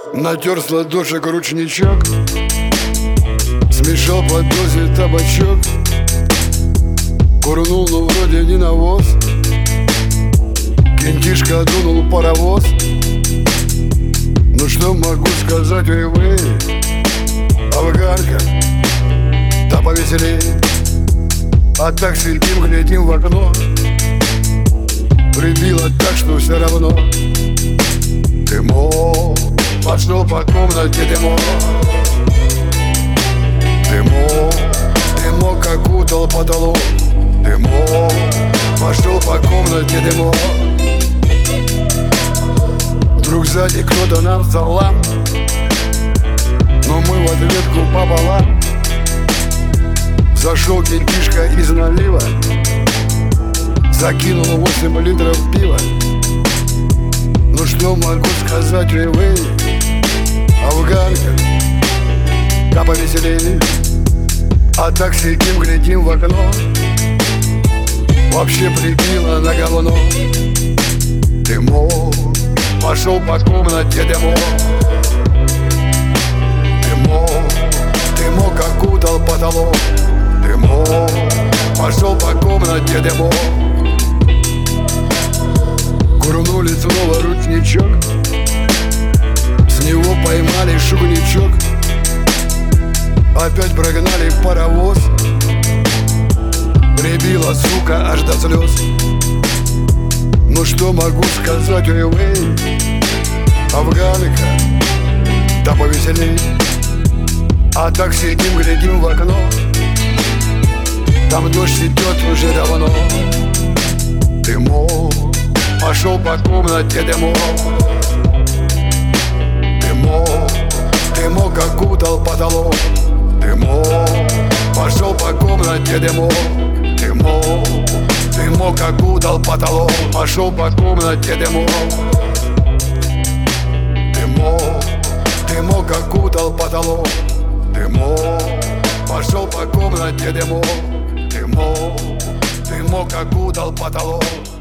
Натер с ладошек ручничок, смешал под дозе табачок, курнул, но вроде не навоз. Кентишка дунул паровоз. Ну что могу сказать, вы, афганка, да повеселей. А так сидим, глядим в окно, прибило так, что все равно. Дымок пошел по комнате, дымок. Дымок, дымок окутал потолок. Дымок пошел по комнате, дымок. Вдруг сзади кто-то нам салам, но мы в ответку пополам. Зашел кентишка из налива, закинул 8 литров пива. Ну что могу сказать, вы, афганка, да повеселей. А так сидим, глядим в окно, вообще прибило на говно. Дымок пошел по комнате, дымок. Дымок, дымок окутал потолок. Дымок пошел по комнате, дымок. Курнули снова ручничок, с него поймали шугничок. Опять прогнали паровоз, прибила, сука, аж до слез. Ну что могу сказать, вы, афганка, да повеселей. А так сидим, глядим в окно, там дождь идет уже давно. Дымок пошел по комнате, дымок. Дымок, дымок окутал потолок. Дымок пошел по комнате, дымок. Дымок, дымок окутал потолок. Пошел по комнате, дымок. Дымок, дымок окутал потолок. Дымок пошел по комнате, дымок. Дымок, дымок окутал потолок.